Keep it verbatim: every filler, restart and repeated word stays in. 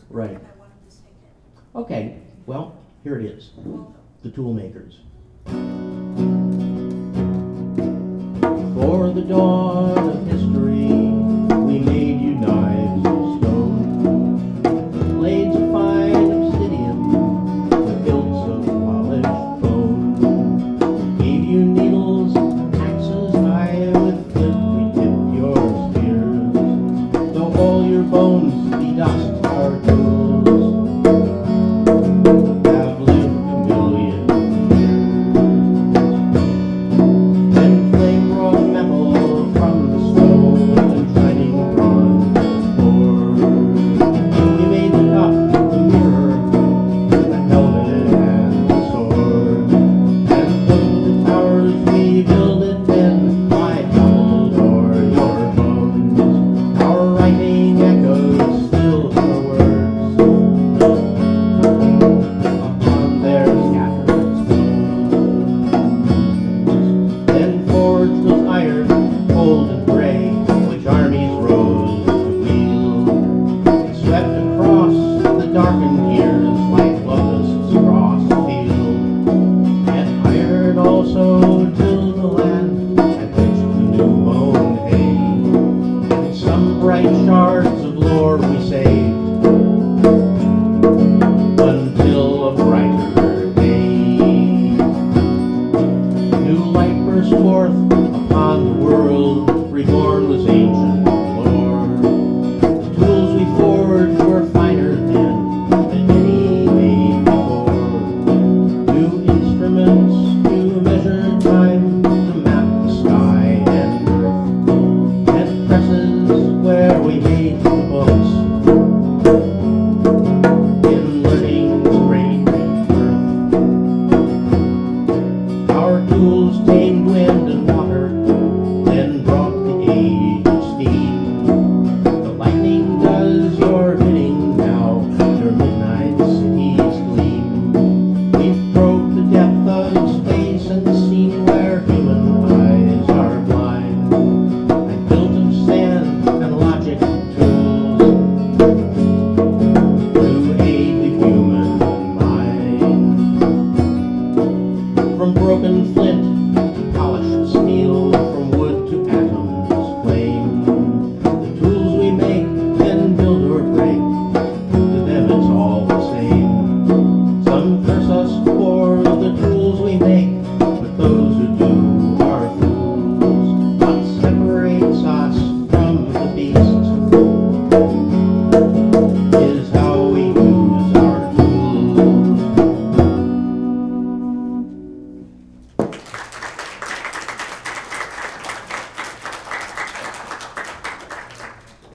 Right. I wanted to stick it. Okay, well, here it is. Welcome. The Tool Makers. For the dawn of history, we made you knives of stone, blades of fine obsidian, with hilts of polished bone. Gave you needles, axes high, with flint we tipped your spears. Though all your bones be dust, our tools have lived a million years. Then flame raw metal from the stone and shining bronze floor. We made the cup, the mirror, the helmet and the sword. And though the towers we builded then lie Dumbledore, your bones, our writing echoes still your words upon their scattered stones. Then forged was iron, cold and gray, which armies rose to wield. It swept across the darkened years like locusts cross a field. Yet iron also tilled the land at which the new mown hay. And some bright shards of lore we saved until a brighter day. New light burst forth upon the world, reborn was ancient lore. The tools we forged were finer then than any made before. New instruments to measure time, to map the sky and earth, and presses where we made the books in learning's great rebirth. Our tools tamed wind and water, then brought the age of steam. The lightning does your bidding now, your midnight cities gleam. We've probed the depth of space and seen where human eyes are blind, and built of sand and logic tools to aid the human mind. From broken flint to polished steel, from wood to atoms flame, the tools we make then build or break, to them it's all the same. Some curse us for the tools we make, but those who do are fools. What separates us from the beast is how we use our tools.